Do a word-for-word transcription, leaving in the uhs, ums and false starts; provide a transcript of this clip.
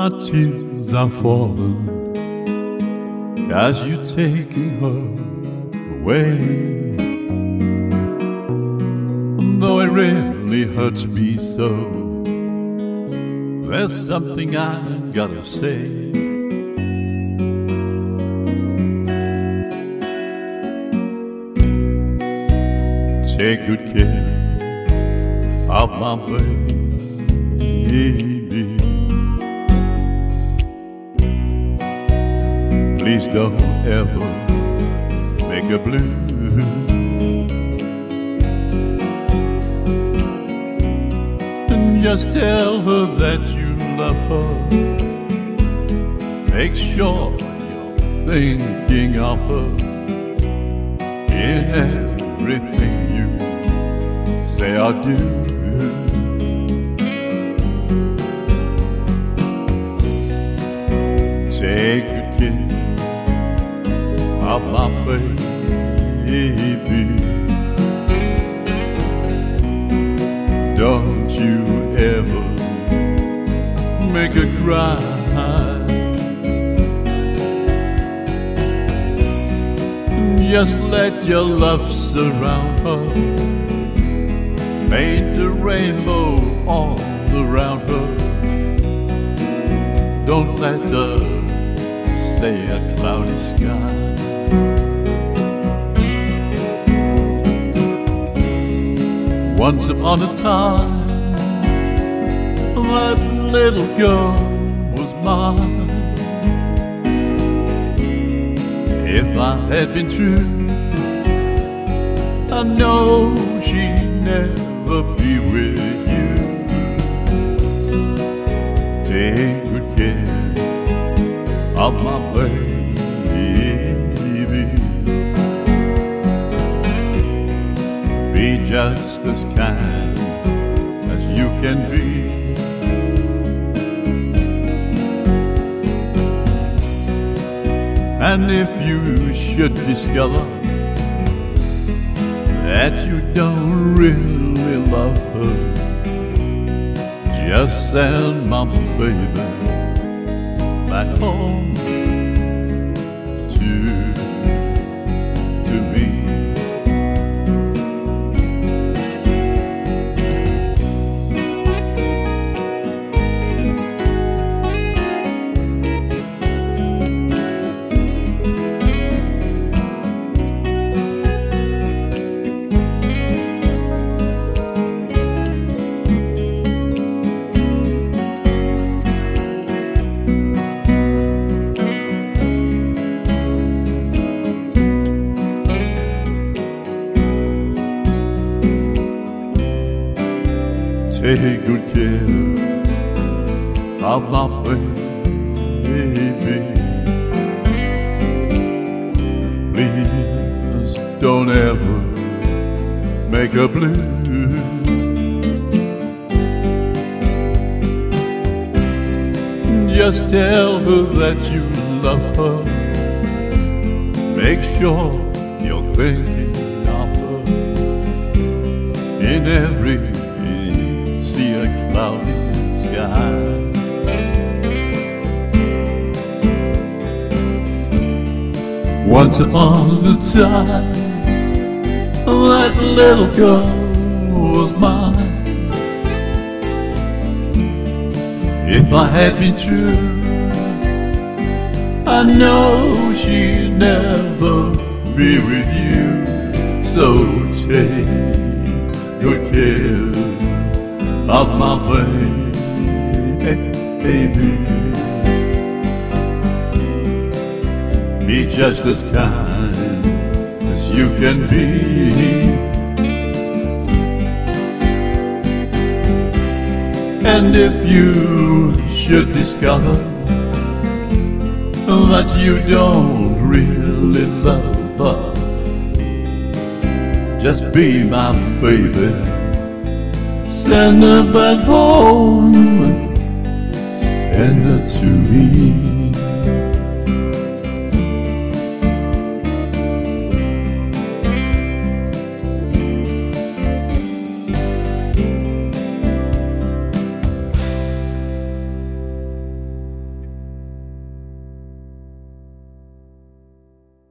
my tears are falling, 'cause you're taking her away. Though it really hurts me so, there's something I gotta say. Take good care of my baby. Please don't ever make her blue. And just tell her that you love her. Make sure you're thinking of her in everything you say or do. Take good care of my baby. Don't you ever make her cry. Just let your love surround her. Paint a rainbow all around her. Don't let her say a cloudy sky. Once upon a time, that little girl was mine. If I had been true, I know she'd never be with you. Take good care of my baby. Be just as kind as you can be. And if you should discover that you don't really love her, just send my baby back home to, to me. Take good care of my baby. Please don't ever make her blue. Just tell her that you love her. Make sure you're thinking of her in every see a cloudy sky. Once upon a time, that little girl was mine. If I had been true, I know she'd never be with you. So take good care of my baby. Be just as kind as you can be. And if you should discover that you don't really love her, just be my baby. Send her back home, send her to me.